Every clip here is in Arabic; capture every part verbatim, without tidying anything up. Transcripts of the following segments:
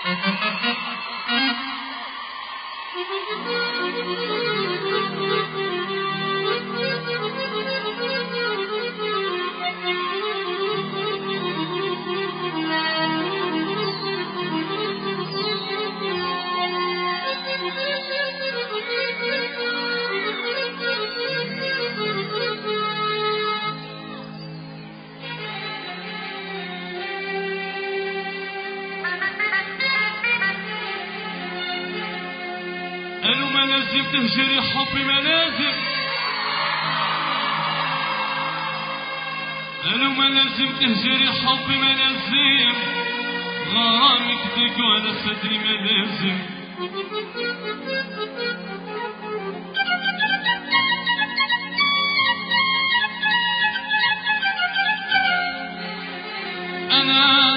منازل تهجري حبي منازل قالوا منازل تهجري حبي منازل غرامك دق ولا صدري منازل أنا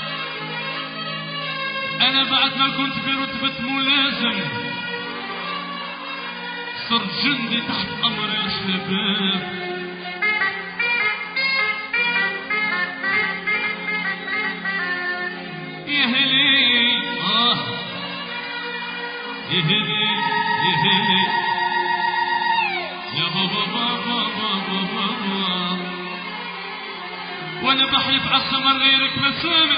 أنا بعد ما كنت برتبة ملازم صرت جندي تحت أمر الشباب يا هلي آه يا هلي يا هلي يا بابا بابا بابا بابا وأنا بحلف على السمر غيرك ما سامع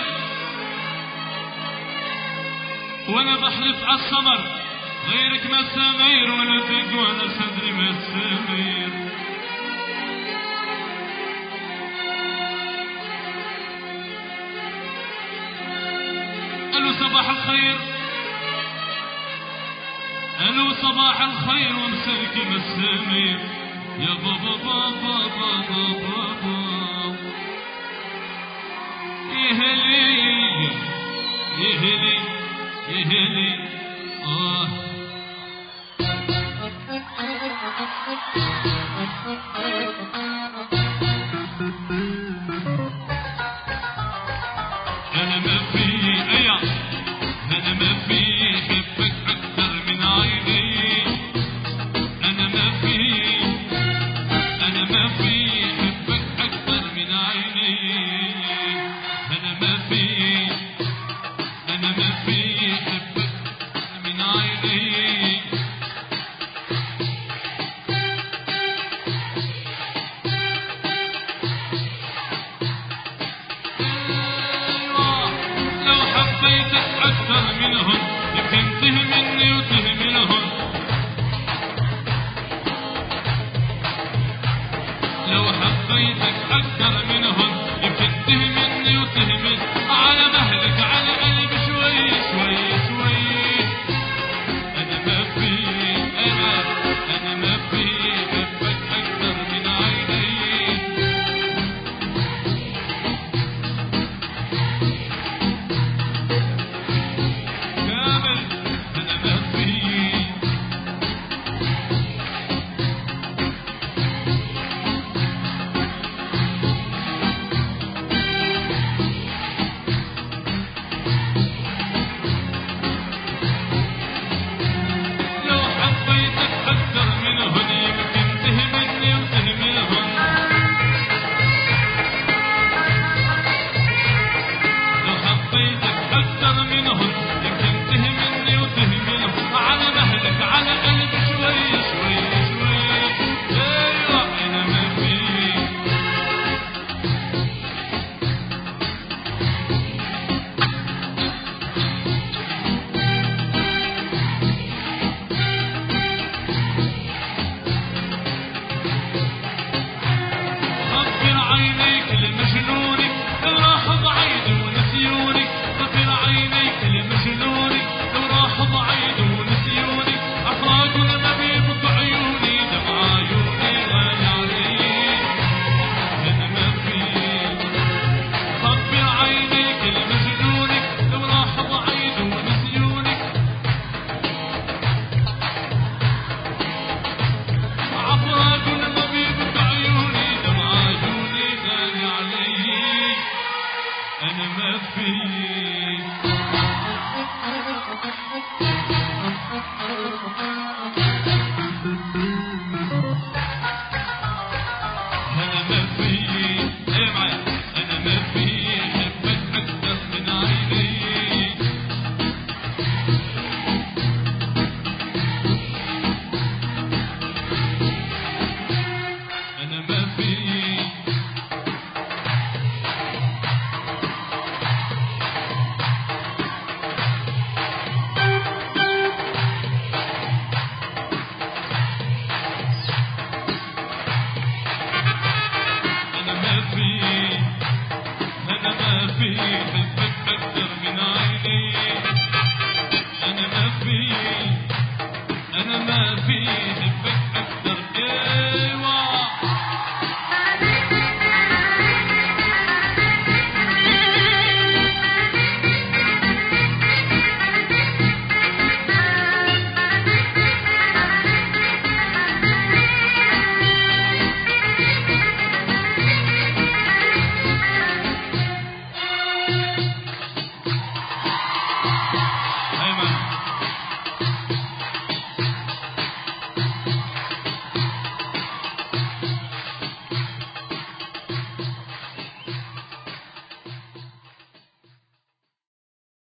وأنا بحلف على السمر غيرك ما سمير ولا دق ولا صدري ما سمير ألو صباح الخير ألو صباح الخير ومساكي ما سمير يا بابا بابا بابا بابا يا هلي يا هلي يا هلي آه أنا ما في أيا أنا ما في حبك أكثر من عيني أنا ما في أنا ما في حبك أكثر من عيني أنا ما في أنا ما في حبك من عيني أكثر منهم يمكن تهمني وتهملهم لو حبيتك أكثر منهم يمكن تهمني وتهمل على مهلك على قلبي شوي شوي شوي أنا ما في أنا أنا ما في حبك أكثر من عيني في حبك أكثر من عيني، أنا ما في أنا ما في حبك أكثر. أيوة أيمن